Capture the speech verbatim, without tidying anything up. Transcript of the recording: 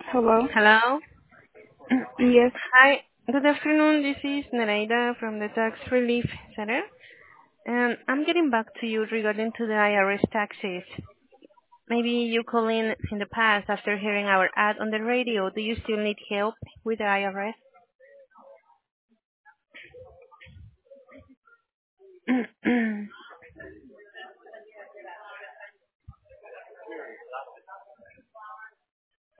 Hello? Hello. Yes. Hi. Good afternoon. This is Nereida from the Tax Relief Center, and I'm getting back to you regarding to the I R S taxes. Maybe you called in in the past after hearing our ad on the radio. Do you still need help with the I R S?